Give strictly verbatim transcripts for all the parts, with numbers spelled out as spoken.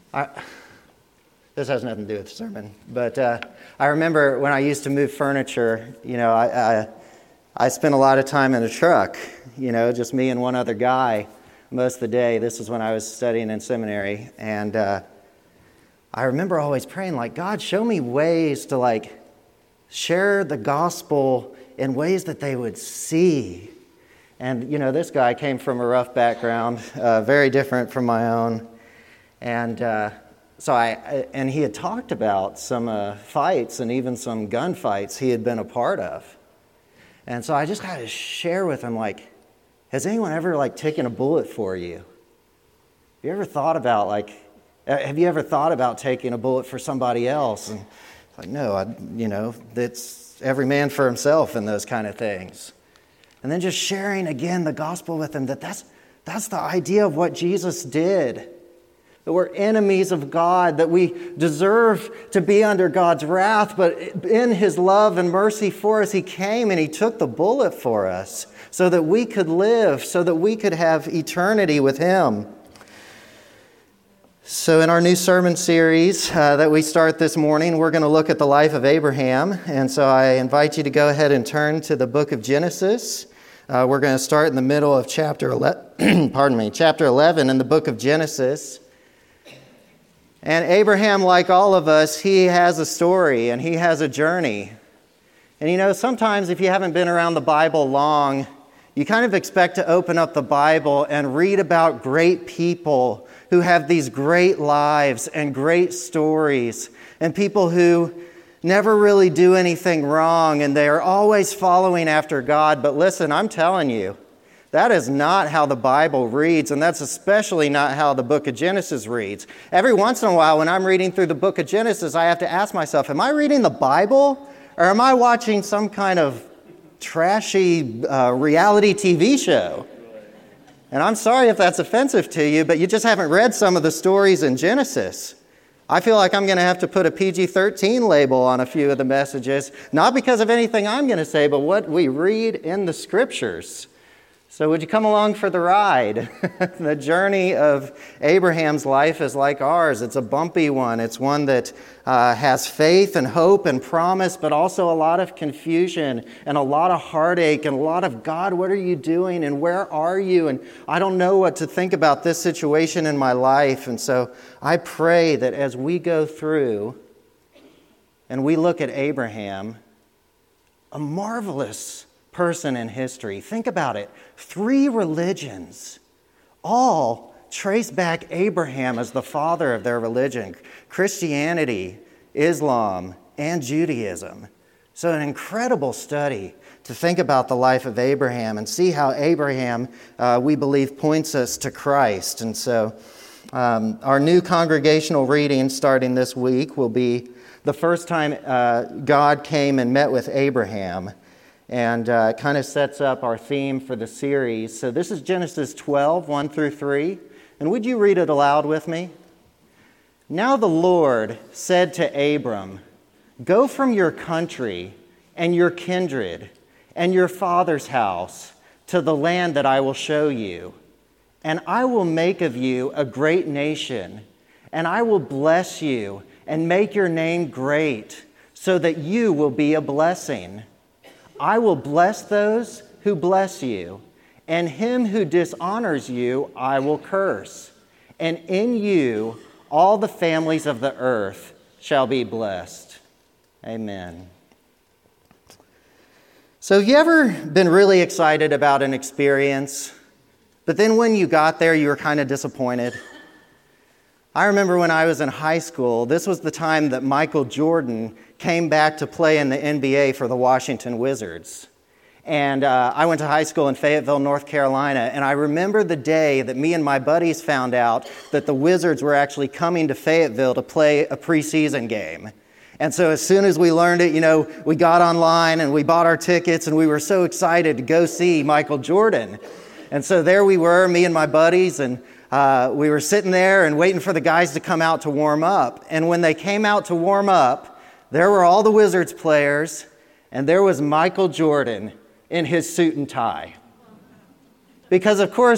I, this has nothing to do with the sermon, but uh, I remember when I used to move furniture, you know, I, I I spent a lot of time in a truck, you know, just me and one other guy most of the day. This is when I was studying in seminary, and uh, I remember always praying, like, God, show me ways to, like, share the gospel in ways that they would see. And, you know, this guy came from a rough background, uh, very different from my own. And uh, so I, and he had talked about some uh, fights and even some gunfights he had been a part of. And so I just got to share with him, like, has anyone ever, like, taken a bullet for you? Have you ever thought about, like, have you ever thought about taking a bullet for somebody else? And it's like, no, I, you know, it's every man for himself and those kind of things. And then just sharing again the gospel with him, that that's, that's the idea of what Jesus did. That we're enemies of God, that we deserve to be under God's wrath, but in His love and mercy for us, He came and He took the bullet for us so that we could live, so that we could have eternity with Him. So in our new sermon series uh, that we start this morning, we're going to look at the life of Abraham. And so I invite you to go ahead and turn to the book of Genesis. Uh, we're going to start in the middle of chapter eleven, pardon me, chapter eleven in the book of Genesis. And Abraham, like all of us, he has a story and he has a journey. And you know, sometimes if you haven't been around the Bible long, you kind of expect to open up the Bible and read about great people who have these great lives and great stories, and people who never really do anything wrong, and they are always following after God. But listen, I'm telling you, that is not how the Bible reads, and that's especially not how the book of Genesis reads. Every once in a while, when I'm reading through the book of Genesis, I have to ask myself, am I reading the Bible, or am I watching some kind of trashy uh, reality T V show? And I'm sorry if that's offensive to you, but you just haven't read some of the stories in Genesis. I feel like I'm going to have to put a P G thirteen label on a few of the messages, not because of anything I'm going to say, but what we read in the Scriptures. So would you come along for the ride? The journey of Abraham's life is like ours. It's a bumpy one. It's one that uh, has faith and hope and promise, but also a lot of confusion and a lot of heartache and a lot of, God, what are you doing? And where are you? And I don't know what to think about this situation in my life. And so I pray that as we go through and we look at Abraham, a marvelous person in history. Think about it. Three religions all trace back Abraham as the father of their religion. Christianity, Islam, and Judaism. So an incredible study to think about the life of Abraham and see how Abraham, uh, we believe, points us to Christ. And so um, our new congregational reading starting this week will be the first time uh, God came and met with Abraham. And uh, it kind of sets up our theme for the series. So this is Genesis twelve, one through three. And would you read it aloud with me? Now the Lord said to Abram, go from your country and your kindred and your father's house to the land that I will show you. And I will make of you a great nation, and I will bless you and make your name great, so that you will be a blessing. I will bless those who bless you, and him who dishonors you I will curse. And in you all the families of the earth shall be blessed. Amen. So have you ever been really excited about an experience, but then when you got there you were kind of disappointed? I remember when I was in high school, this was the time that Michael Jordan came back to play in the N B A for the Washington Wizards. And uh, I went to high school in Fayetteville, North Carolina, and I remember the day that me and my buddies found out that the Wizards were actually coming to Fayetteville to play a preseason game. And so as soon as we learned it, you know, we got online and we bought our tickets and we were so excited to go see Michael Jordan. And so there we were, me and my buddies, and uh, we were sitting there and waiting for the guys to come out to warm up. And when they came out to warm up, there were all the Wizards players, and there was Michael Jordan in his suit and tie. Because, of course,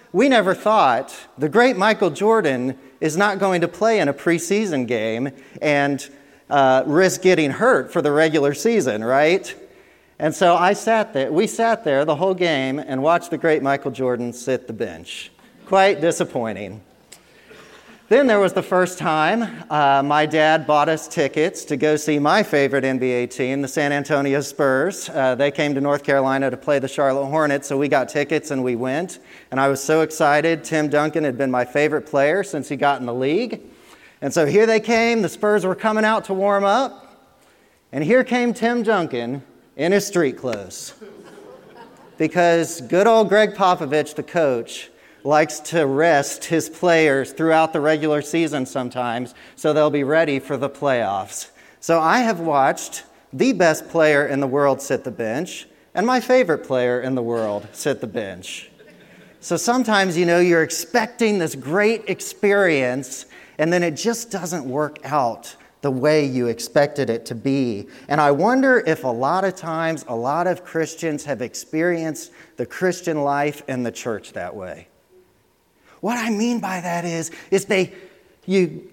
we never thought the great Michael Jordan is not going to play in a preseason game and uh, risk getting hurt for the regular season, right? And so I sat there, we sat there the whole game and watched the great Michael Jordan sit the bench. Quite disappointing. Then there was the first time uh, my dad bought us tickets to go see my favorite N B A team, the San Antonio Spurs. Uh, they came to North Carolina to play the Charlotte Hornets, so we got tickets and we went. And I was so excited. Tim Duncan had been my favorite player since he got in the league. And so here they came. The Spurs were coming out to warm up. And here came Tim Duncan in his street clothes. Because good old Greg Popovich, the coach, likes to rest his players throughout the regular season sometimes so they'll be ready for the playoffs. So I have watched the best player in the world sit the bench and my favorite player in the world sit the bench. So sometimes, you know, you're expecting this great experience and then it just doesn't work out the way you expected it to be. And I wonder if a lot of times a lot of Christians have experienced the Christian life and the church that way. What I mean by that is, is they, you,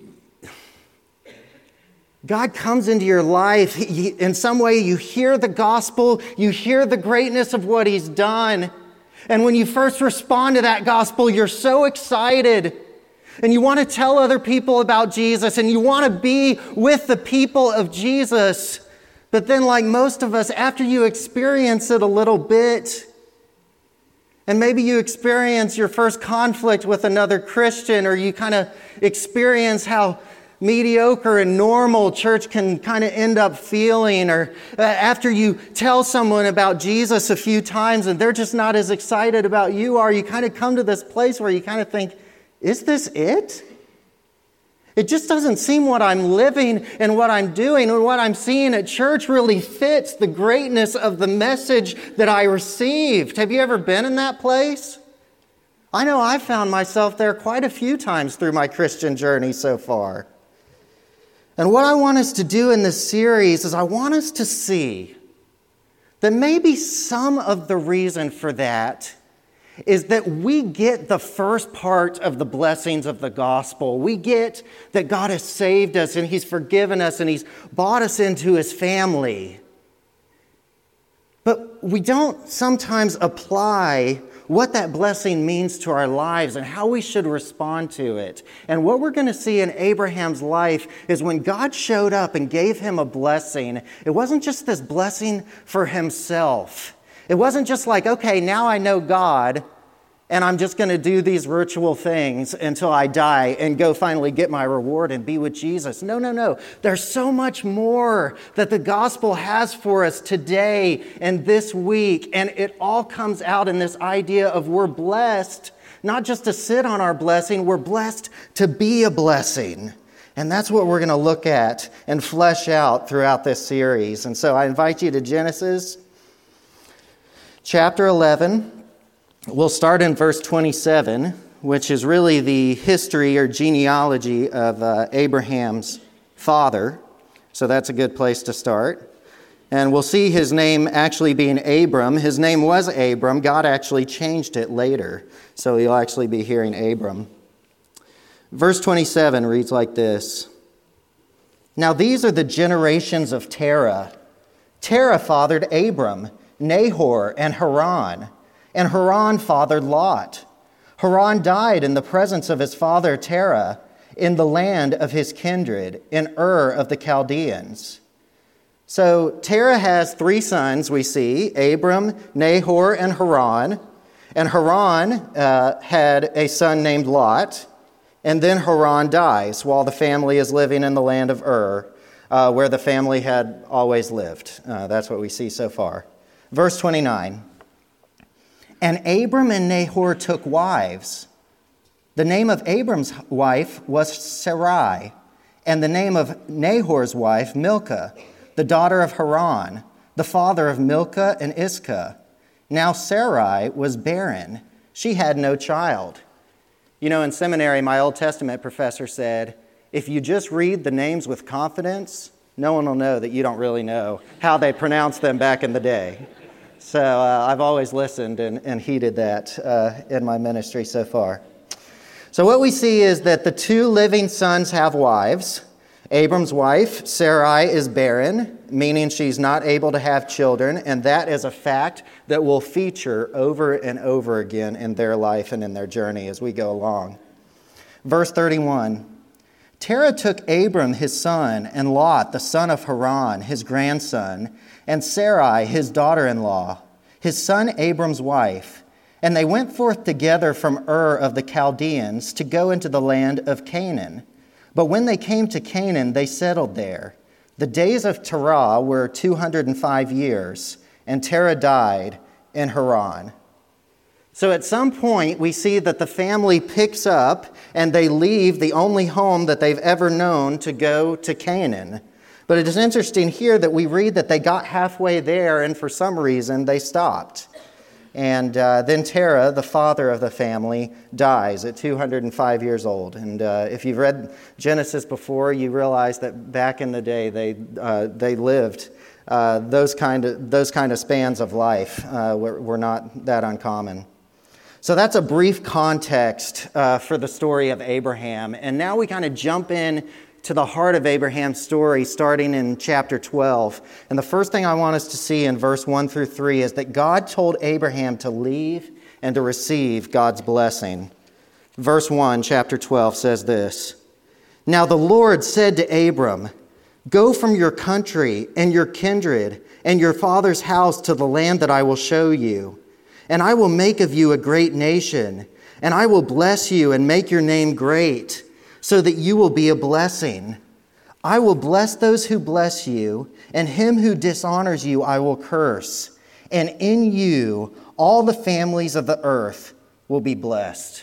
God comes into your life. He, in some way, you hear the gospel, you hear the greatness of what He's done. And when you first respond to that gospel, you're so excited. And you want to tell other people about Jesus, and you want to be with the people of Jesus. But then, like most of us, after you experience it a little bit, and maybe you experience your first conflict with another Christian, or you kind of experience how mediocre and normal church can kind of end up feeling, or after you tell someone about Jesus a few times and they're just not as excited about you are, you kind of come to this place where you kind of think, is this it? It just doesn't seem what I'm living and what I'm doing and what I'm seeing at church really fits the greatness of the message that I received. Have you ever been in that place? I know I found myself there quite a few times through my Christian journey so far. And what I want us to do in this series is I want us to see that maybe some of the reason for that is that we get the first part of the blessings of the gospel. We get that God has saved us and He's forgiven us and He's brought us into His family. But we don't sometimes apply what that blessing means to our lives and how we should respond to it. And what we're going to see in Abraham's life is when God showed up and gave him a blessing, it wasn't just this blessing for himself. It wasn't just like, okay, now I know God, and I'm just going to do these ritual things until I die and go finally get my reward and be with Jesus. No, no, no. There's so much more that the gospel has for us today and this week, and it all comes out in this idea of we're blessed, not just to sit on our blessing, we're blessed to be a blessing. And that's what we're going to look at and flesh out throughout this series. And so I invite you to Genesis chapter eleven. We'll start in verse twenty-seven, which is really the history or genealogy of uh, Abraham's father. So that's a good place to start. And we'll see his name actually being Abram. His name was Abram. God actually changed it later. So you'll actually be hearing Abram. Verse twenty-seven reads like this. Now these are the generations of Terah. Terah fathered Abram, Nahor, and Haran. And Haran fathered Lot. Haran died in the presence of his father Terah in the land of his kindred, in Ur of the Chaldeans. So Terah has three sons, we see, Abram, Nahor, and Haran. And Haran uh, had a son named Lot. And then Haran dies while the family is living in the land of Ur, uh, where the family had always lived. Uh, that's what we see so far. Verse twenty-nine. And Abram and Nahor took wives. The name of Abram's wife was Sarai, and the name of Nahor's wife, Milcah, the daughter of Haran, the father of Milcah and Iscah. Now Sarai was barren. She had no child. You know, in seminary, my Old Testament professor said, if you just read the names with confidence, no one will know that you don't really know how they pronounced them back in the day. So uh, I've always listened and, and heeded that uh, in my ministry so far. So what we see is that the two living sons have wives. Abram's wife, Sarai, is barren, meaning she's not able to have children, and that is a fact that will feature over and over again in their life and in their journey as we go along. Verse thirty-one, Terah took Abram his son, and Lot, the son of Haran, his grandson, and Sarai, his daughter-in-law, his son Abram's wife, and they went forth together from Ur of the Chaldeans to go into the land of Canaan. But when they came to Canaan, they settled there. The days of Terah were two hundred five years, and Terah died in Haran. So at some point, we see that the family picks up and they leave the only home that they've ever known to go to Canaan. But it is interesting here that we read that they got halfway there, and for some reason, they stopped. And uh, then Terah, the father of the family, dies at two hundred five years old. And uh, if you've read Genesis before, you realize that back in the day they uh, they lived uh, those kind of those kind of spans of life uh, were, were not that uncommon. So that's a brief context uh, for the story of Abraham. And now we kind of jump in to the heart of Abraham's story, starting in chapter twelve. And the first thing I want us to see in verse one through three is that God told Abraham to leave and to receive God's blessing. Verse one, chapter twelve says this, Now the Lord said to Abram, Go from your country and your kindred and your father's house to the land that I will show you. And I will make of you a great nation, and I will bless you and make your name great, so that you will be a blessing. I will bless those who bless you, and him who dishonors you I will curse. And in you all the families of the earth will be blessed.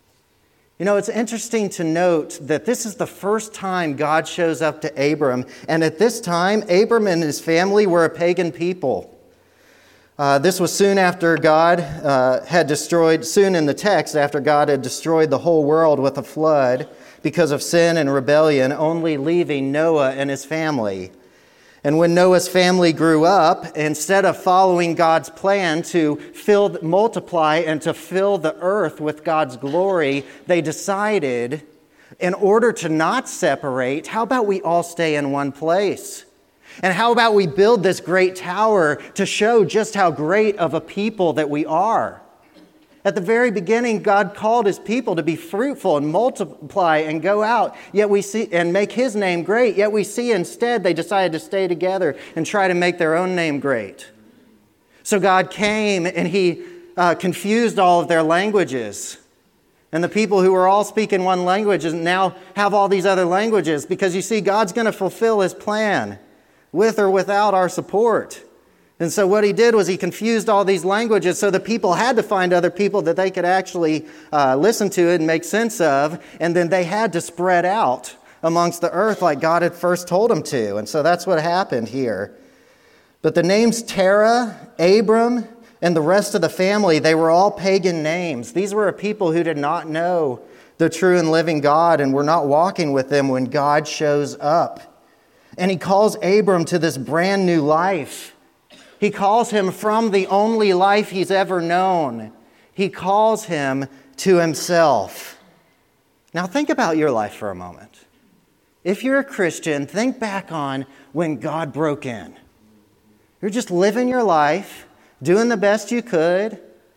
You know, it's interesting to note that this is the first time God shows up to Abram. And at this time, Abram and his family were a pagan people. Uh, this was soon after God uh, had destroyed, soon in the text, after God had destroyed the whole world with a flood because of sin and rebellion, only leaving Noah and his family. And when Noah's family grew up, instead of following God's plan to fill, multiply and to fill the earth with God's glory, they decided, in order to not separate, how about we all stay in one place? And how about we build this great tower to show just how great of a people that we are? At the very beginning, God called his people to be fruitful and multiply and go out, yet we see and make his name great. Yet we see instead they decided to stay together and try to make their own name great. So God came and he uh, confused all of their languages. And the people who were all speaking one language now have all these other languages, because you see, God's going to fulfill his plan with or without our support. And so what he did was he confused all these languages, so the people had to find other people that they could actually uh, listen to it and make sense of, and then they had to spread out amongst the earth like God had first told them to. And so that's what happened here. But the names Terah, Abram, and the rest of the family, they were all pagan names. These were a people who did not know the true and living God and were not walking with them when God shows up. And he calls Abram to this brand new life. He calls him from the only life he's ever known. He calls him to himself. Now think about your life for a moment. If you're a Christian, think back on when God broke in. You're just living your life, doing the best you could.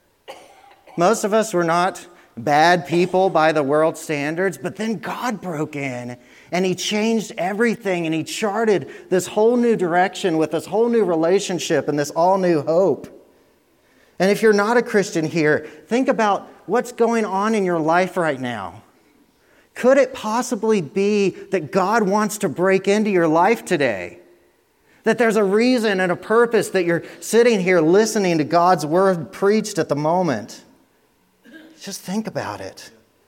Most of us were not bad people by the world standards, but then God broke in and he changed everything, and he charted this whole new direction with this whole new relationship and this all new hope. And if you're not a Christian here, think about what's going on in your life right now. Could it possibly be that God wants to break into your life today? That there's a reason and a purpose that you're sitting here listening to God's word preached at the moment? Just think about it.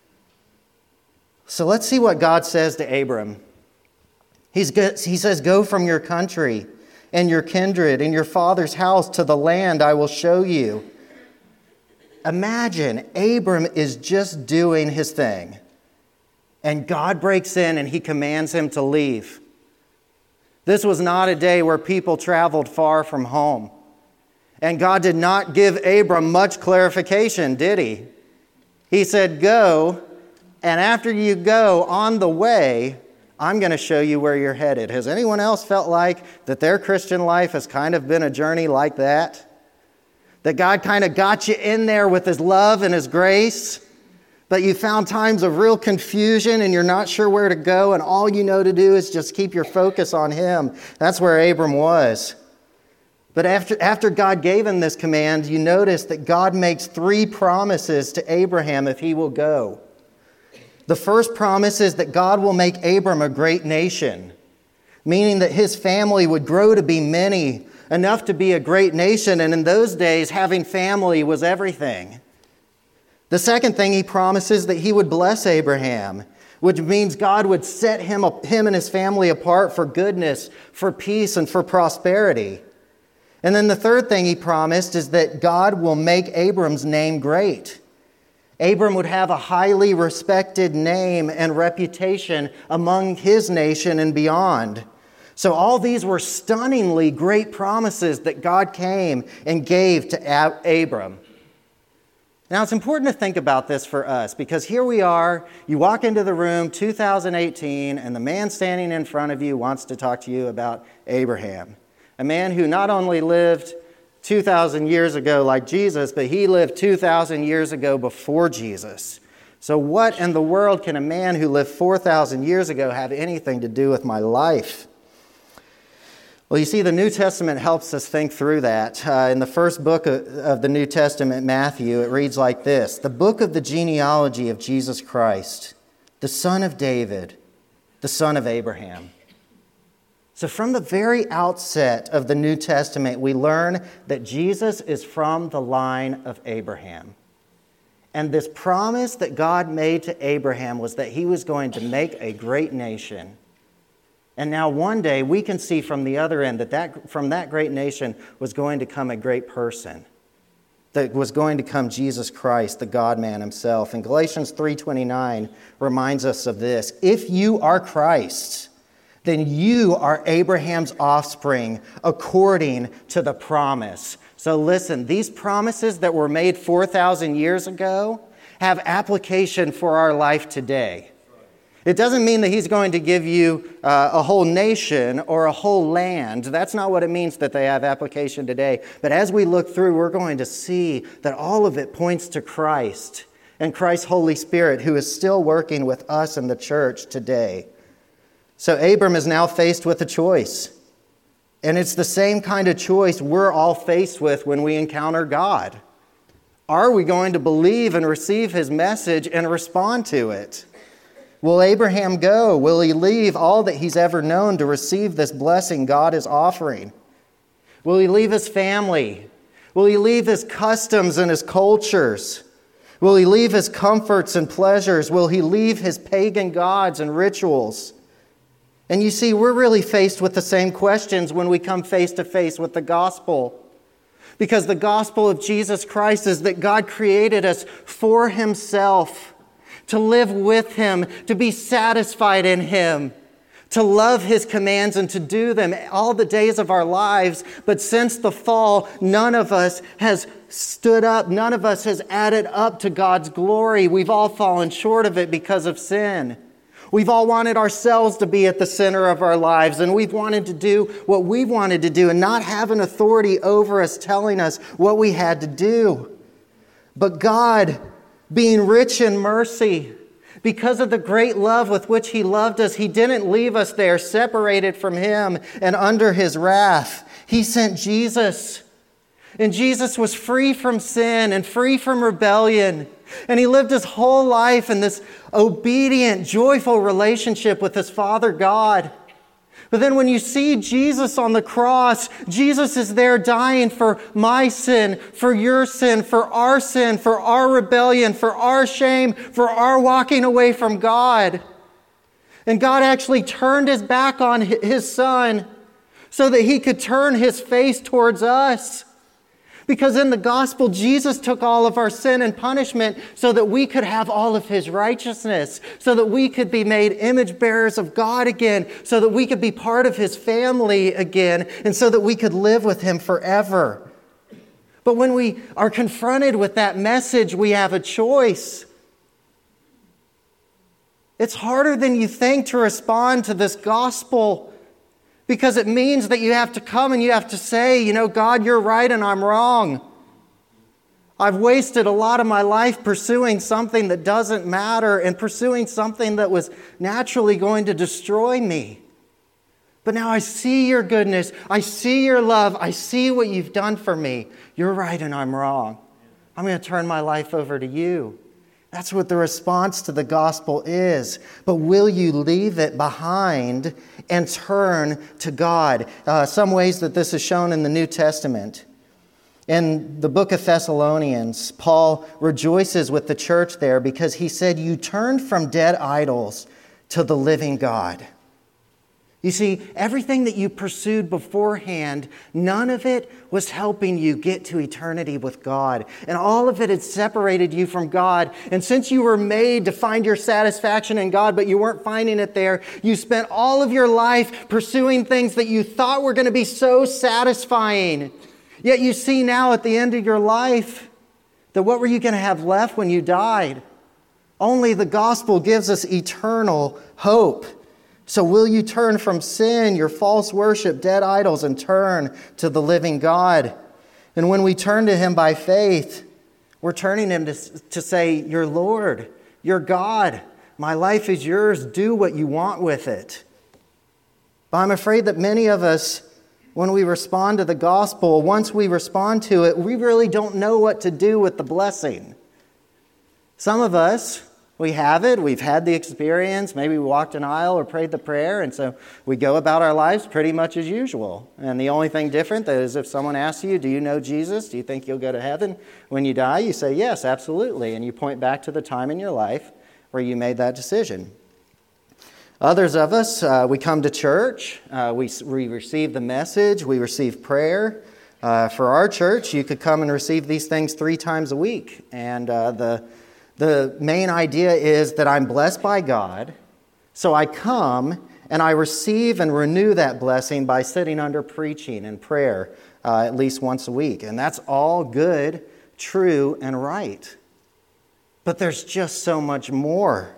So let's see what God says to Abram. He's good, he says, Go from your country and your kindred and your father's house to the land I will show you. Imagine Abram is just doing his thing, and God breaks in and he commands him to leave. This was not a day where people traveled far from home. And God did not give Abram much clarification, did he? He said, go, and after you go on the way, I'm going to show you where you're headed. Has anyone else felt like that their Christian life has kind of been a journey like that? That God kind of got you in there with His love and His grace, but you found times of real confusion and you're not sure where to go, and all you know to do is just keep your focus on Him. That's where Abram was. But after, after God gave him this command, you notice that God makes three promises to Abraham if he will go. The first promise is that God will make Abram a great nation, meaning that his family would grow to be many, enough to be a great nation. And in those days, having family was everything. The second thing he promises that he would bless Abraham, which means God would set him, him and his family apart for goodness, for peace, and for prosperity. And then the third thing he promised is that God will make Abram's name great. Abram would have a highly respected name and reputation among his nation and beyond. So all these were stunningly great promises that God came and gave to Abram. Now, it's important to think about this for us, because here we are, you walk into the room, two thousand eighteen, and the man standing in front of you wants to talk to you about Abraham. A man who not only lived two thousand years ago like Jesus, but he lived two thousand years ago before Jesus. So what in the world can a man who lived four thousand years ago have anything to do with my life? Well, you see, the New Testament helps us think through that. Uh, in the first book of, of the New Testament, Matthew, it reads like this: the book of the genealogy of Jesus Christ, the son of David, the son of Abraham. So from the very outset of the New Testament, we learn that Jesus is from the line of Abraham. And this promise that God made to Abraham was that he was going to make a great nation. And now one day we can see from the other end that, that from that great nation was going to come a great person. That was going to come Jesus Christ, the God-man himself. And Galatians three twenty-nine reminds us of this: if you are Christ, then you are Abraham's offspring according to the promise. So listen, these promises that were made four thousand years ago have application for our life today. It doesn't mean that he's going to give you uh, a whole nation or a whole land. That's not what it means that they have application today. But as we look through, we're going to see that all of it points to Christ and Christ's Holy Spirit, who is still working with us in the church today. So Abram is now faced with a choice. And it's the same kind of choice we're all faced with when we encounter God. Are we going to believe and receive his message and respond to it? Will Abraham go? Will he leave all that he's ever known to receive this blessing God is offering? Will he leave his family? Will he leave his customs and his cultures? Will he leave his comforts and pleasures? Will he leave his pagan gods and rituals? And you see, we're really faced with the same questions when we come face to face with the gospel. Because the gospel of Jesus Christ is that God created us for himself, to live with him, to be satisfied in him, to love his commands and to do them all the days of our lives. But since the fall, none of us has stood up. None of us has added up to God's glory. We've all fallen short of it because of sin. We've all wanted ourselves to be at the center of our lives, and we've wanted to do what we wanted to do and not have an authority over us telling us what we had to do. But God, being rich in mercy, because of the great love with which he loved us, he didn't leave us there separated from him and under his wrath. He sent Jesus. And Jesus was free from sin and free from rebellion. And he lived his whole life in this obedient, joyful relationship with his Father God. But then when you see Jesus on the cross, Jesus is there dying for my sin, for your sin, for our sin, for our rebellion, for our shame, for our walking away from God. And God actually turned his back on his Son so that he could turn his face towards us. Because in the gospel, Jesus took all of our sin and punishment so that we could have all of his righteousness, so that we could be made image bearers of God again, so that we could be part of his family again, and so that we could live with him forever. But when we are confronted with that message, we have a choice. It's harder than you think to respond to this gospel, because it means that you have to come and you have to say, you know, God, you're right and I'm wrong. I've wasted a lot of my life pursuing something that doesn't matter and pursuing something that was naturally going to destroy me. But now I see your goodness. I see your love. I see what you've done for me. You're right and I'm wrong. I'm going to turn my life over to you. That's what the response to the gospel is. But will you leave it behind and turn to God? Uh, some ways that this is shown in the New Testament. In the book of Thessalonians, Paul rejoices with the church there because he said, you turned from dead idols to the living God. You see, everything that you pursued beforehand, none of it was helping you get to eternity with God. And all of it had separated you from God. And since you were made to find your satisfaction in God, but you weren't finding it there, you spent all of your life pursuing things that you thought were going to be so satisfying. Yet you see now at the end of your life that what were you going to have left when you died? Only the gospel gives us eternal hope. So will you turn from sin, your false worship, dead idols, and turn to the living God? And when we turn to Him by faith, we're turning Him to, to say, you're Lord, you're God. My life is yours. Do what you want with it. But I'm afraid that many of us, when we respond to the gospel, once we respond to it, we really don't know what to do with the blessing. Some of us, we have it. We've had the experience. Maybe we walked an aisle or prayed the prayer, and so we go about our lives pretty much as usual. And the only thing different is if someone asks you, do you know Jesus? Do you think you'll go to heaven when you die? You say, yes, absolutely. And you point back to the time in your life where you made that decision. Others of us, uh, we come to church. Uh, we, we receive the message. We receive prayer. Uh, for our church, you could come and receive these things three times a week. And uh, the The main idea is that I'm blessed by God, so I come and I receive and renew that blessing by sitting under preaching and prayer uh, at least once a week. And that's all good, true, and right. But there's just so much more.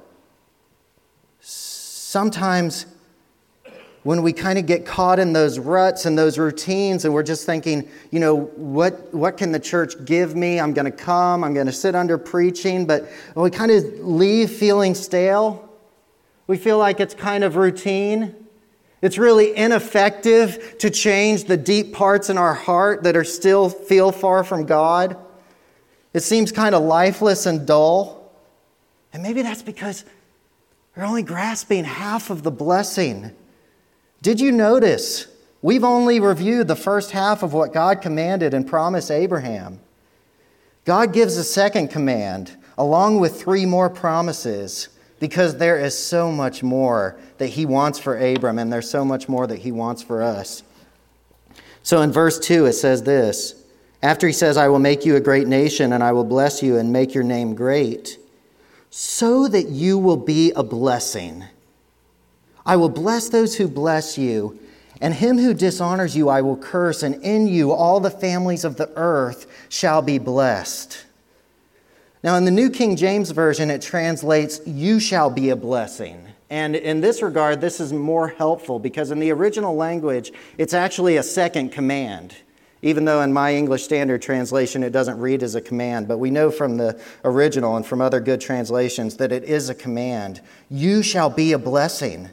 Sometimes when we kind of get caught in those ruts and those routines and we're just thinking, you know, what what can the church give me? I'm going to come, I'm going to sit under preaching, but we kind of leave feeling stale. We feel like it's kind of routine. It's really ineffective to change the deep parts in our heart that are still feel far from God. It seems kind of lifeless and dull. And maybe that's because we're only grasping half of the blessing. Did you notice we've only reviewed the first half of what God commanded and promised Abraham? God gives a second command along with three more promises because there is so much more that He wants for Abram and there's so much more that He wants for us. So in verse two it says this, after He says, I will make you a great nation and I will bless you and make your name great, so that you will be a blessing. I will bless those who bless you, and him who dishonors you I will curse, and in you all the families of the earth shall be blessed. Now in the New King James Version it translates, you shall be a blessing. And in this regard, this is more helpful because in the original language, it's actually a second command. Even though in my English Standard Translation it doesn't read as a command, but we know from the original and from other good translations that it is a command. You shall be a blessing.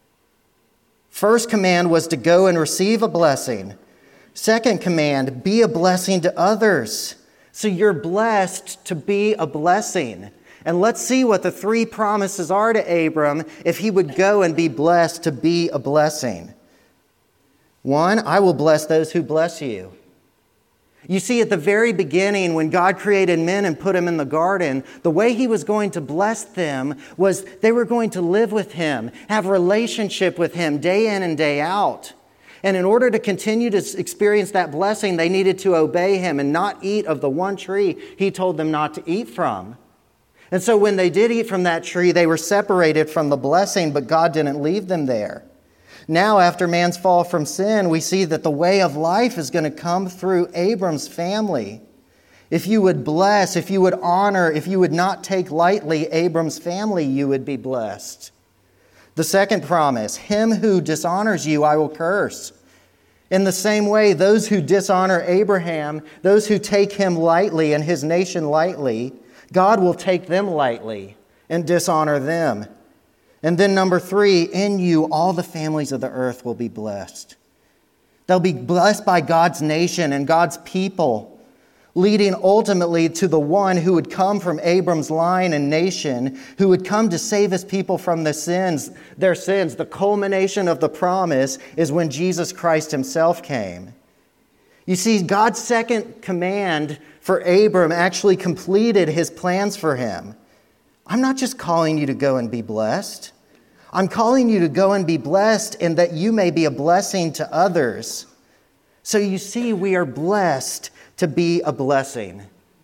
First command was to go and receive a blessing. Second command, be a blessing to others. So you're blessed to be a blessing. And let's see what the three promises are to Abram if he would go and be blessed to be a blessing. One, I will bless those who bless you. You see, at the very beginning, when God created men and put them in the garden, the way He was going to bless them was they were going to live with Him, have a relationship with Him day in and day out. And in order to continue to experience that blessing, they needed to obey Him and not eat of the one tree He told them not to eat from. And so when they did eat from that tree, they were separated from the blessing, but God didn't leave them there. Now, after man's fall from sin, we see that the way of life is going to come through Abram's family. If you would bless, if you would honor, if you would not take lightly Abram's family, you would be blessed. The second promise, him who dishonors you, I will curse. In the same way, those who dishonor Abraham, those who take him lightly and his nation lightly, God will take them lightly and dishonor them. And then number three, in you all the families of the earth will be blessed. They'll be blessed by God's nation and God's people, leading ultimately to the one who would come from Abram's line and nation, who would come to save his people from the sins, their sins. The culmination of the promise is when Jesus Christ himself came. You see, God's second command for Abram actually completed his plans for him. I'm not just calling you to go and be blessed. I'm calling you to go and be blessed and that you may be a blessing to others. So you see, we are blessed to be a blessing.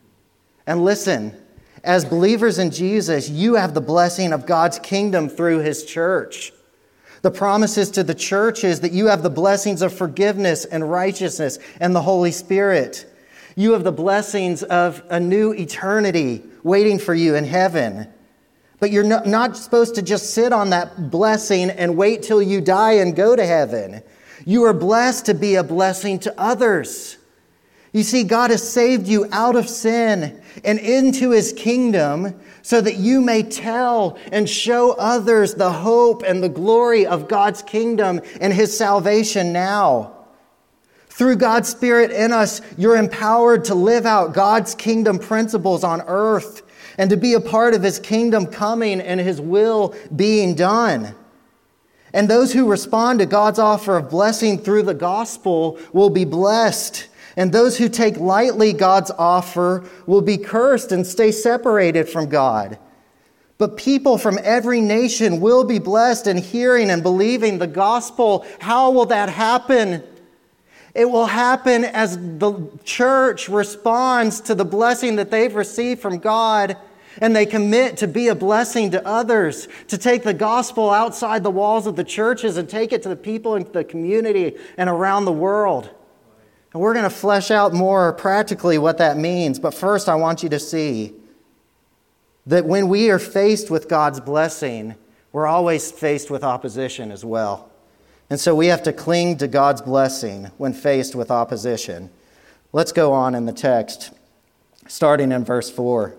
And listen, as believers in Jesus, you have the blessing of God's kingdom through his church. The promises to the church is that you have the blessings of forgiveness and righteousness and the Holy Spirit. You have the blessings of a new eternity waiting for you in heaven. But you're not supposed to just sit on that blessing and wait till you die and go to heaven. You are blessed to be a blessing to others. You see, God has saved you out of sin and into his kingdom so that you may tell and show others the hope and the glory of God's kingdom and his salvation now. Through God's Spirit in us, you're empowered to live out God's kingdom principles on earth and to be a part of his kingdom coming and his will being done. And those who respond to God's offer of blessing through the gospel will be blessed. And those who take lightly God's offer will be cursed and stay separated from God. But people from every nation will be blessed in hearing and believing the gospel. How will that happen? It will happen as the church responds to the blessing that they've received from God, and they commit to be a blessing to others, to take the gospel outside the walls of the churches and take it to the people in the community and around the world. And we're going to flesh out more practically what that means. But first, I want you to see that when we are faced with God's blessing, we're always faced with opposition as well. And so we have to cling to God's blessing when faced with opposition. Let's go on in the text, starting in verse four.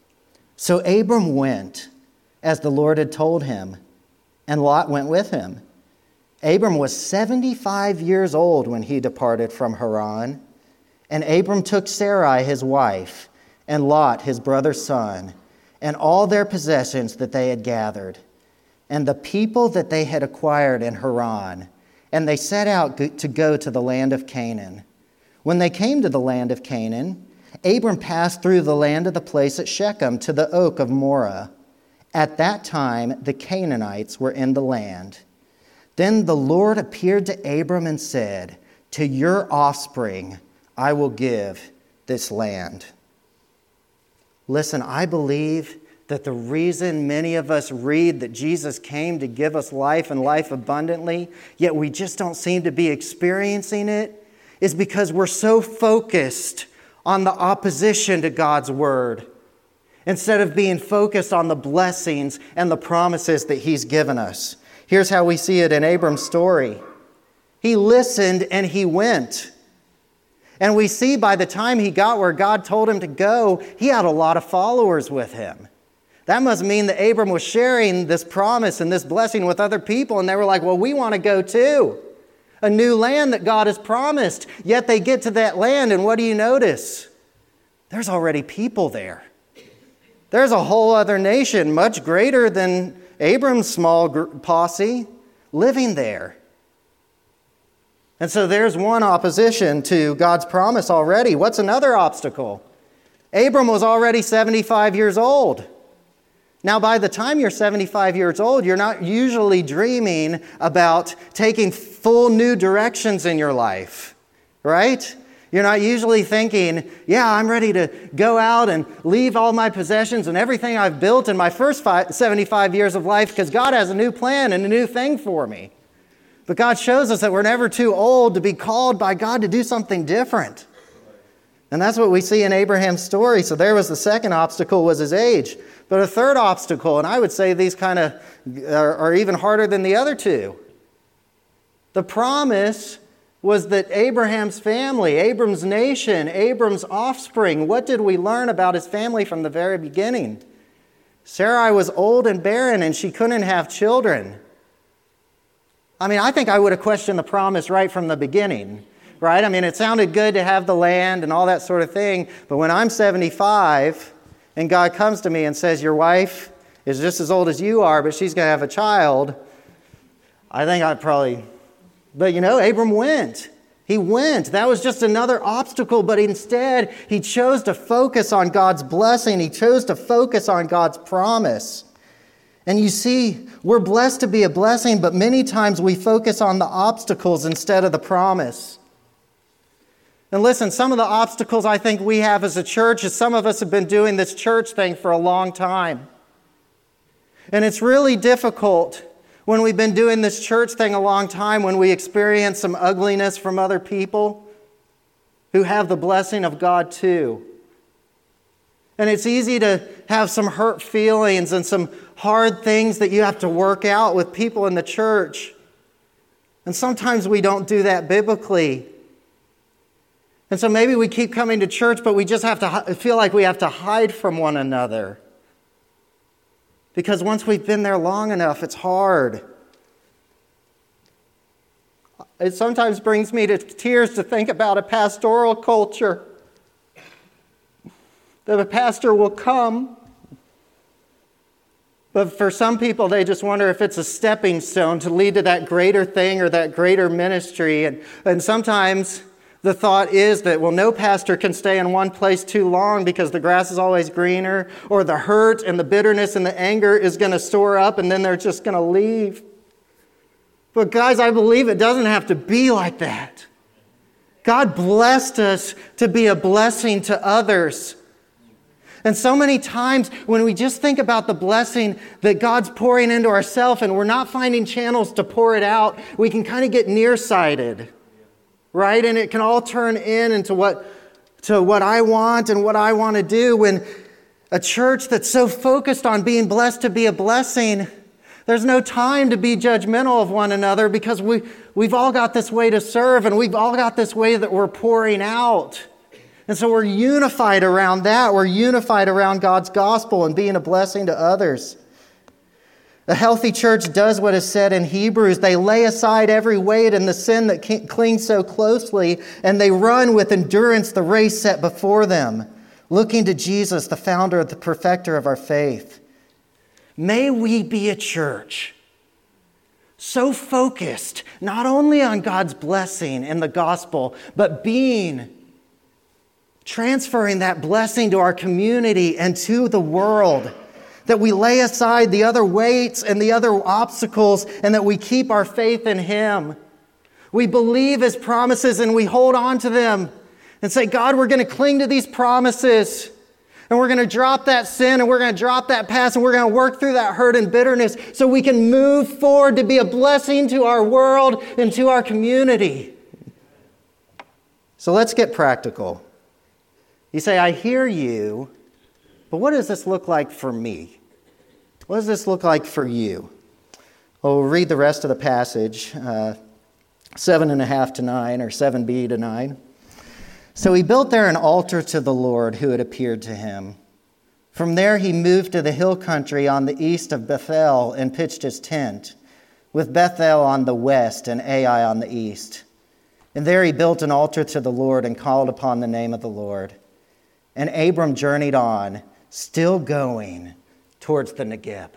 So Abram went as the Lord had told him, and Lot went with him. Abram was seventy-five years old when he departed from Haran. And Abram took Sarai his wife, and Lot his brother's son, and all their possessions that they had gathered, and the people that they had acquired in Haran, and they set out to go to the land of Canaan. When they came to the land of Canaan, Abram passed through the land of the place at Shechem to the oak of Moreh. At that time, the Canaanites were in the land. Then the Lord appeared to Abram and said, "To your offspring I will give this land." Listen, I believe that the reason many of us read that Jesus came to give us life and life abundantly, yet we just don't seem to be experiencing it, is because we're so focused on the opposition to God's word instead of being focused on the blessings and the promises that he's given us. Here's how we see it in Abram's story. He listened and he went. And we see by the time he got where God told him to go, he had a lot of followers with him. That must mean that Abram was sharing this promise and this blessing with other people, and they were like, well, we want to go too. A new land that God has promised. Yet they get to that land, and what do you notice? There's already people there. There's a whole other nation, much greater than Abram's small posse, living there. And so there's one opposition to God's promise already. What's another obstacle? Abram was already seventy-five years old. Now, by the time you're seventy-five years old, you're not usually dreaming about taking full new directions in your life, right? You're not usually thinking, yeah, I'm ready to go out and leave all my possessions and everything I've built in my first five, seventy-five years of life because God has a new plan and a new thing for me. But God shows us that we're never too old to be called by God to do something different. And that's what we see in Abraham's story. So there was the second obstacle, was his age. But a third obstacle, and I would say these kind of are, are even harder than the other two. The promise was that Abraham's family, Abram's nation, Abram's offspring, what did we learn about his family from the very beginning? Sarai was old and barren and she couldn't have children. I mean, I think I would have questioned the promise right from the beginning, right? I mean, it sounded good to have the land and all that sort of thing, but when I'm seventy-five and God comes to me and says, your wife is just as old as you are, but she's going to have a child, I think I'd probably... But you know, Abram went. He went. That was just another obstacle, but instead he chose to focus on God's blessing. He chose to focus on God's promise. And you see, we're blessed to be a blessing, but many times we focus on the obstacles instead of the promise. And listen, some of the obstacles I think we have as a church is some of us have been doing this church thing for a long time. And it's really difficult when we've been doing this church thing a long time, when we experience some ugliness from other people who have the blessing of God too. And it's easy to have some hurt feelings and some hard things that you have to work out with people in the church. And sometimes we don't do that biblically. And so maybe we keep coming to church, but we just have to feel like we have to hide from one another. Because once we've been there long enough, it's hard. It sometimes brings me to tears to think about a pastoral culture. That a pastor will come, but for some people, they just wonder if it's a stepping stone to lead to that greater thing or that greater ministry. And, and sometimes the thought is that, well, no pastor can stay in one place too long because the grass is always greener, or the hurt and the bitterness and the anger is going to store up and then they're just going to leave. But guys, I believe it doesn't have to be like that. God blessed us to be a blessing to others. And so many times when we just think about the blessing that God's pouring into ourselves and we're not finding channels to pour it out, we can kind of get nearsighted. Right? And it can all turn in into what, to what I want and what I want to do. When a church that's so focused on being blessed to be a blessing, there's no time to be judgmental of one another because we, we've all got this way to serve and we've all got this way that we're pouring out. And so we're unified around that. We're unified around God's gospel and being a blessing to others. A healthy church does what is said in Hebrews. They lay aside every weight and the sin that clings so closely, and they run with endurance the race set before them, looking to Jesus, the founder and the perfecter of our faith. May we be a church so focused not only on God's blessing and the gospel, but being, transferring that blessing to our community and to the world. That we lay aside the other weights and the other obstacles and that we keep our faith in Him. We believe His promises and we hold on to them and say, God, we're going to cling to these promises and we're going to drop that sin and we're going to drop that past and we're going to work through that hurt and bitterness so we can move forward to be a blessing to our world and to our community. So let's get practical. You say, I hear you. But what does this look like for me? What does this look like for you? Well, we'll read the rest of the passage, uh, seven and a half to nine, or seven b to nine. So he built there an altar to the Lord who had appeared to him. From there he moved to the hill country on the east of Bethel and pitched his tent, with Bethel on the west and Ai on the east. And there he built an altar to the Lord and called upon the name of the Lord. And Abram journeyed on, still going towards the Negeb.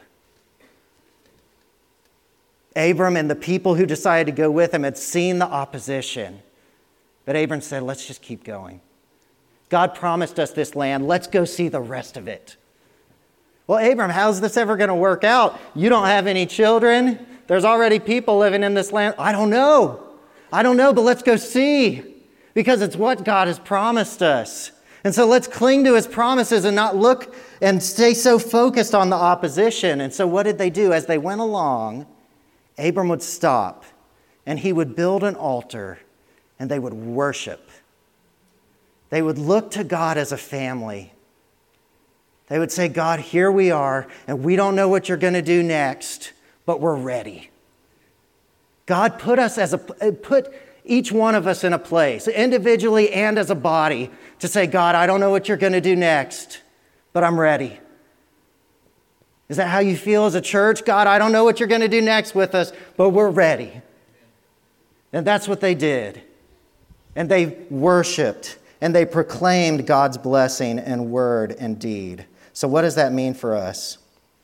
Abram and the people who decided to go with him had seen the opposition. But Abram said, let's just keep going. God promised us this land. Let's go see the rest of it. Well, Abram, how's this ever going to work out? You don't have any children. There's already people living in this land. I don't know. I don't know, but let's go see. Because it's what God has promised us. And so let's cling to His promises and not look and stay so focused on the opposition. And so what did they do? As they went along, Abram would stop and he would build an altar, and they would worship. They would look to God as a family. They would say, God, here we are, and we don't know what you're going to do next, but we're ready. God put us as a put each one of us in a place, individually and as a body, to say, God, I don't know what you're going to do next, but I'm ready. Is that how you feel as a church? God, I don't know what you're going to do next with us, but we're ready. And that's what they did. And they worshiped, and they proclaimed God's blessing in word and deed. So what does that mean for us?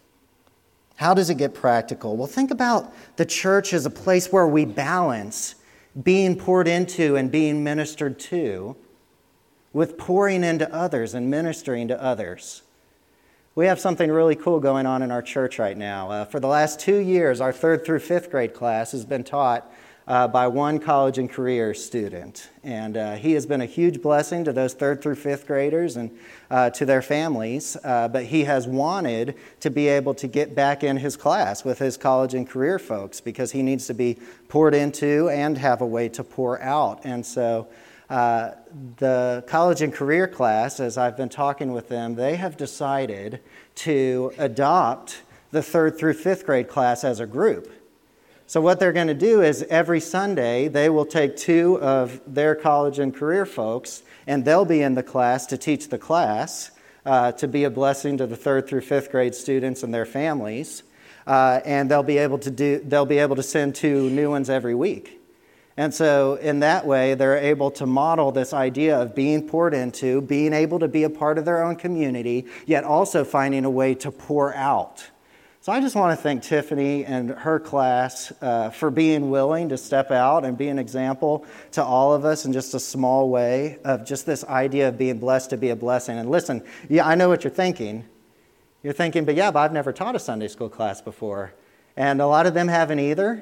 How does it get practical? Well, think about the church as a place where we balance being poured into and being ministered to with pouring into others and ministering to others. We have something really cool going on in our church right now. Uh, for the last two years, our third through fifth grade class has been taught uh, by one college and career student. And uh, he has been a huge blessing to those third through fifth graders and uh, to their families. Uh, but he has wanted to be able to get back in his class with his college and career folks because he needs to be poured into and have a way to pour out. And so uh, the college and career class, as I've been talking with them, they have decided to adopt the third through fifth grade class as a group. So what they're going to do is every Sunday, they will take two of their college and career folks, and they'll be in the class to teach the class, uh, to be a blessing to the third through fifth grade students and their families. Uh, and they'll be able to do, they'll be able to send two new ones every week. And so in that way, they're able to model this idea of being poured into, being able to be a part of their own community, yet also finding a way to pour out. So I just want to thank Tiffany and her class uh, for being willing to step out and be an example to all of us in just a small way of just this idea of being blessed to be a blessing. And listen, yeah, I know what you're thinking. You're thinking, but yeah, but I've never taught a Sunday school class before. And a lot of them haven't either,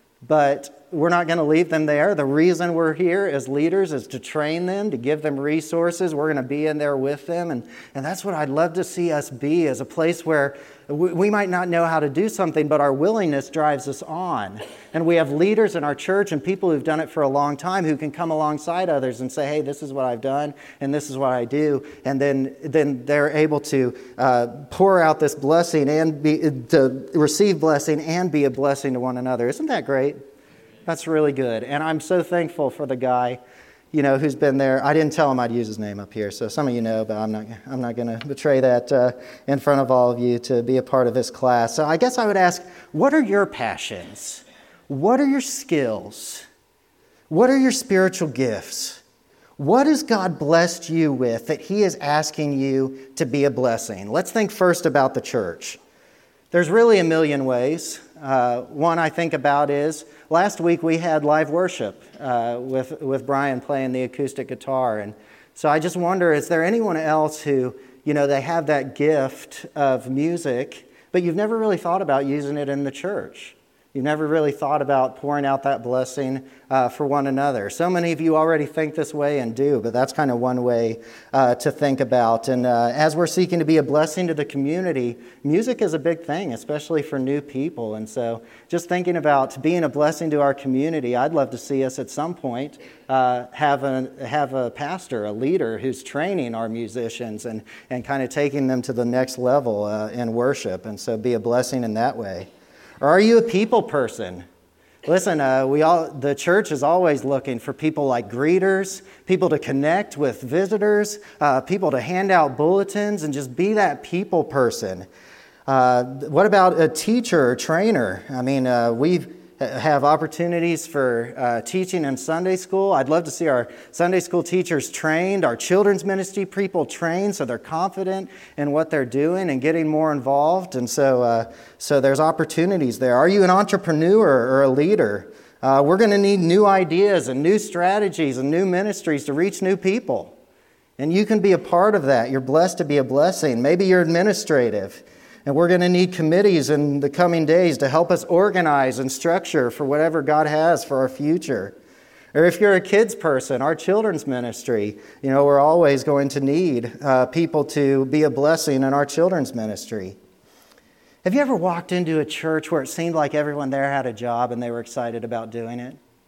but we're not going to leave them there. The reason we're here as leaders is to train them, to give them resources. We're going to be in there with them. And, and that's what I'd love to see us be, as a place where we, we might not know how to do something, but our willingness drives us on. And we have leaders in our church and people who've done it for a long time who can come alongside others and say, hey, this is what I've done and this is what I do. And then, then they're able to uh, pour out this blessing and be, to receive blessing and be a blessing to one another. Isn't that great? That's really good. And I'm so thankful for the guy, you know, who's been there. I didn't tell him I'd use his name up here, so some of you know, but I'm not I'm not going to betray that uh, in front of all of you to be a part of this class. So I guess I would ask, what are your passions? What are your skills? What are your spiritual gifts? What has God blessed you with that He is asking you to be a blessing? Let's think first about the church. There's really a million ways. Uh, one I think about is, last week we had live worship uh, with, with Brian playing the acoustic guitar. And so I just wonder, is there anyone else who, you know, they have that gift of music, but you've never really thought about using it in the church? You've never really thought about pouring out that blessing uh, for one another. So many of you already think this way and do, but that's kind of one way uh, to think about. And uh, as we're seeking to be a blessing to the community, music is a big thing, especially for new people. And so just thinking about being a blessing to our community, I'd love to see us at some point uh, have, a, have a pastor, a leader who's training our musicians and, and kind of taking them to the next level uh, in worship. And so be a blessing in that way. Or are you a people person? Listen, uh, we all the church is always looking for people like greeters, people to connect with visitors, uh, people to hand out bulletins, and just be that people person. Uh, what about a teacher or trainer? I mean, uh, we have opportunities for uh, teaching in Sunday school. I'd love to see our Sunday school teachers trained, our children's ministry people trained so they're confident in what they're doing and getting more involved. And so uh, so there's opportunities there. Are you an entrepreneur or a leader? Uh, we're going to need new ideas and new strategies and new ministries to reach new people. And you can be a part of that. You're blessed to be a blessing. Maybe you're administrative. And we're going to need committees in the coming days to help us organize and structure for whatever God has for our future. Or if you're a kids person, our children's ministry, you know, we're always going to need uh, people to be a blessing in our children's ministry. Have you ever walked into a church where it seemed like everyone there had a job and they were excited about doing it?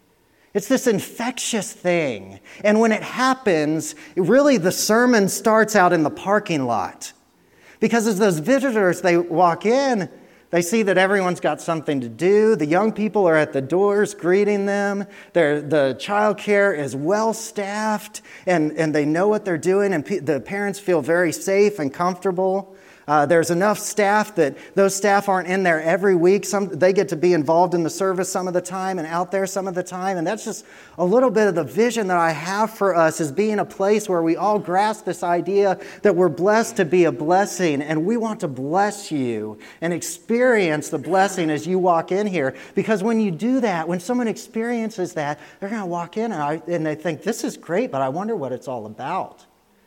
It's this infectious thing. And when it happens, really the sermon starts out in the parking lot. Because as those visitors, they walk in, they see that everyone's got something to do. The young people are at the doors greeting them. They're, the child care is well-staffed, and, and they know what they're doing, and pe- the parents feel very safe and comfortable. Uh, there's enough staff that those staff aren't in there every week. Some, they get to be involved in the service some of the time and out there some of the time. And that's just a little bit of the vision that I have for us, is being a place where we all grasp this idea that we're blessed to be a blessing. And we want to bless you and experience the blessing as you walk in here. Because when you do that, when someone experiences that, they're going to walk in and, I, and they think, this is great, but I wonder what it's all about.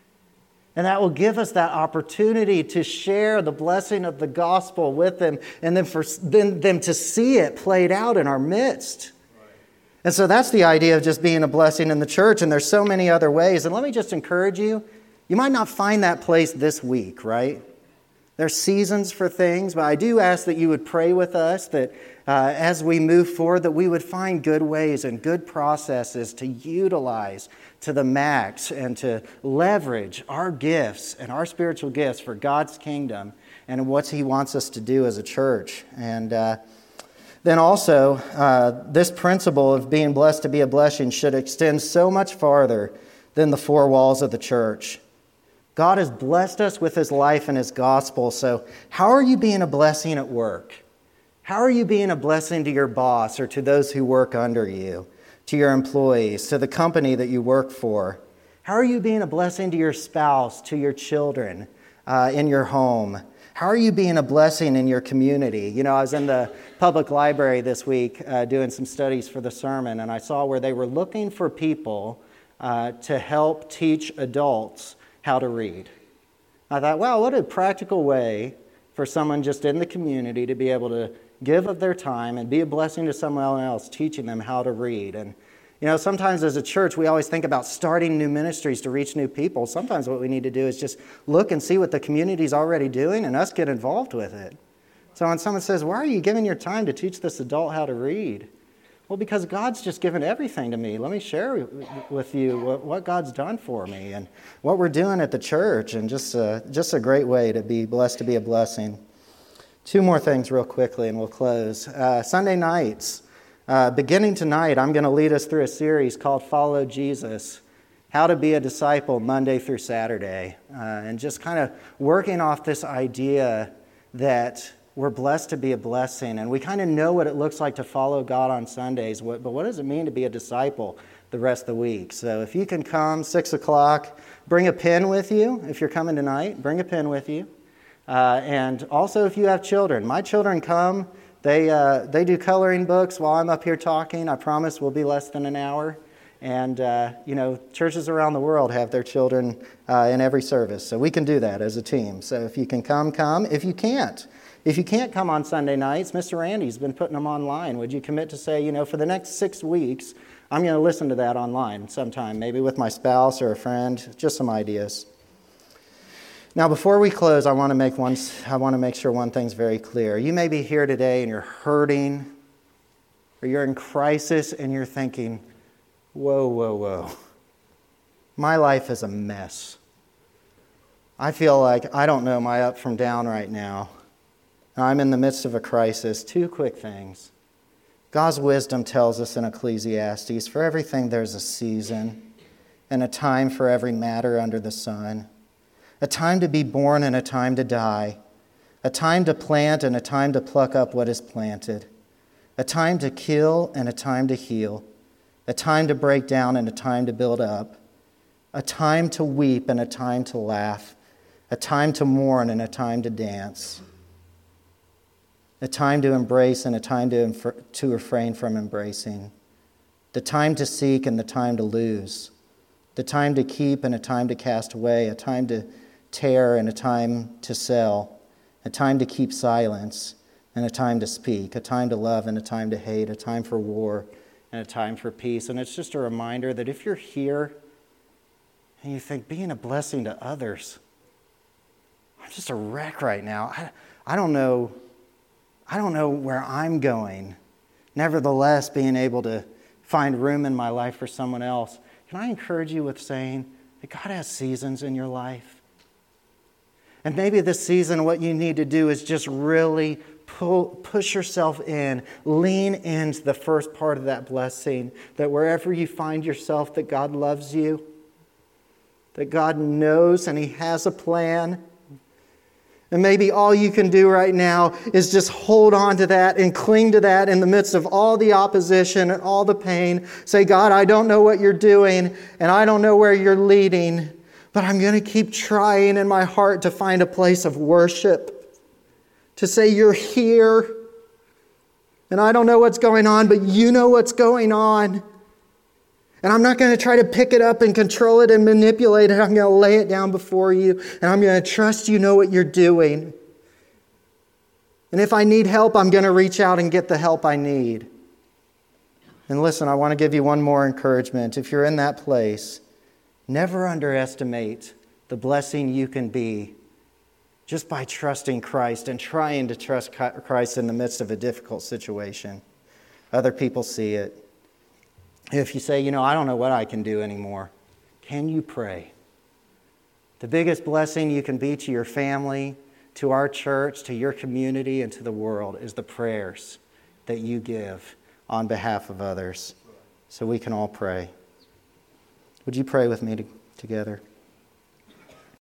And that will give us that opportunity to share the blessing of the gospel with them, and then for then, them to see it played out in our midst. Right. And so that's the idea of just being a blessing in the church, and there's so many other ways. And let me just encourage you, you might not find that place this week, right? There's seasons for things, but I do ask that you would pray with us, that uh, as we move forward, that we would find good ways and good processes to utilize to the max and to leverage our gifts and our spiritual gifts for God's kingdom and what He wants us to do as a church. And uh, then also, uh, this principle of being blessed to be a blessing should extend so much farther than the four walls of the church. God has blessed us with His life and His gospel, so how are you being a blessing at work? How are you being a blessing to your boss or to those who work under you, to your employees, to the company that you work for? How are you being a blessing to your spouse, to your children, uh, in your home? How are you being a blessing in your community? You know, I was in the public library this week uh, doing some studies for the sermon, and I saw where they were looking for people uh, to help teach adults how to read. I thought, wow, what a practical way for someone just in the community to be able to give of their time and be a blessing to someone else, teaching them how to read. And, you know, sometimes as a church, we always think about starting new ministries to reach new people. Sometimes what we need to do is just look and see what the community's already doing and us get involved with it. So when someone says, why are you giving your time to teach this adult how to read? Well, because God's just given everything to me. Let me share with you what, what God's done for me and what we're doing at the church, and just a, just a great way to be blessed to be a blessing. Two more things real quickly and we'll close. Uh, Sunday nights, uh, beginning tonight, I'm going to lead us through a series called Follow Jesus, How to Be a Disciple, Monday through Saturday, uh, and just kind of working off this idea that we're blessed to be a blessing, and we kind of know what it looks like to follow God on Sundays, but what does it mean to be a disciple the rest of the week? So if you can come, six o'clock, bring a pen with you. If you're coming tonight, bring a pen with you. Uh, and also if you have children. My children come, they uh, they do coloring books while I'm up here talking. I promise we'll be less than an hour. And, uh, you know, churches around the world have their children uh, in every service, so we can do that as a team. So if you can come, come. If you can't, If you can't come on Sunday nights, Mister Randy's been putting them online. Would you commit to say, you know, for the next six weeks, I'm going to listen to that online sometime, maybe with my spouse or a friend, just some ideas. Now, before we close, I want to make one, I want to make sure one thing's very clear. You may be here today and you're hurting, or you're in crisis and you're thinking, whoa, whoa, whoa. My life is a mess. I feel like I don't know my up from down right now. I'm in the midst of a crisis. Two quick things. God's wisdom tells us in Ecclesiastes, for everything there's a season and a time for every matter under the sun, a time to be born and a time to die, a time to plant and a time to pluck up what is planted, a time to kill and a time to heal, a time to break down and a time to build up, a time to weep and a time to laugh, a time to mourn and a time to dance, a time to embrace and a time to, infer- to refrain from embracing, the time to seek and the time to lose, the time to keep and a time to cast away, a time to tear and a time to sell, a time to keep silence and a time to speak, a time to love and a time to hate, a time for war and a time for peace. And it's just a reminder that if you're here and you think being a blessing to others, I'm just a wreck right now. I, I don't know I don't know where I'm going. Nevertheless, being able to find room in my life for someone else, can I encourage you with saying that God has seasons in your life? And maybe this season what you need to do is just really pull, push yourself in, lean into the first part of that blessing, that wherever you find yourself, that God loves you, that God knows and He has a plan. And maybe all you can do right now is just hold on to that and cling to that in the midst of all the opposition and all the pain. Say, God, I don't know what you're doing and I don't know where you're leading, but I'm going to keep trying in my heart to find a place of worship. To say you're here and I don't know what's going on, but you know what's going on. And I'm not going to try to pick it up and control it and manipulate it. I'm going to lay it down before you. And I'm going to trust you know what you're doing. And if I need help, I'm going to reach out and get the help I need. And listen, I want to give you one more encouragement. If you're in that place, never underestimate the blessing you can be just by trusting Christ and trying to trust Christ in the midst of a difficult situation. Other people see it. If you say, you know, I don't know what I can do anymore, can you pray? The biggest blessing you can be to your family, to our church, to your community, and to the world is the prayers that you give on behalf of others. So we can all pray. Would you pray with me to, together?